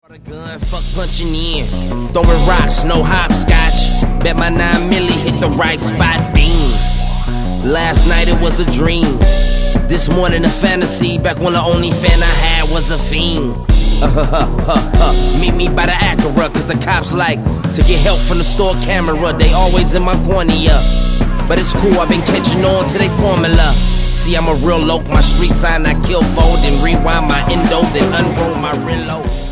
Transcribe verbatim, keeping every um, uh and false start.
A gun, fuck punching in, throwing rocks, no hopscotch. Bet my nine milli hit the right spot, beam. Last night it was a dream, this morning a fantasy. Back when the only fan I had was a fiend. Meet me by the Acura, cause the cops like to get help from the store camera. They always in my corner, yeah. But it's cool, I've been catching on to their formula. See, I'm a real loc, my street sign I kill fold, then rewind my endo, then unroll my reload.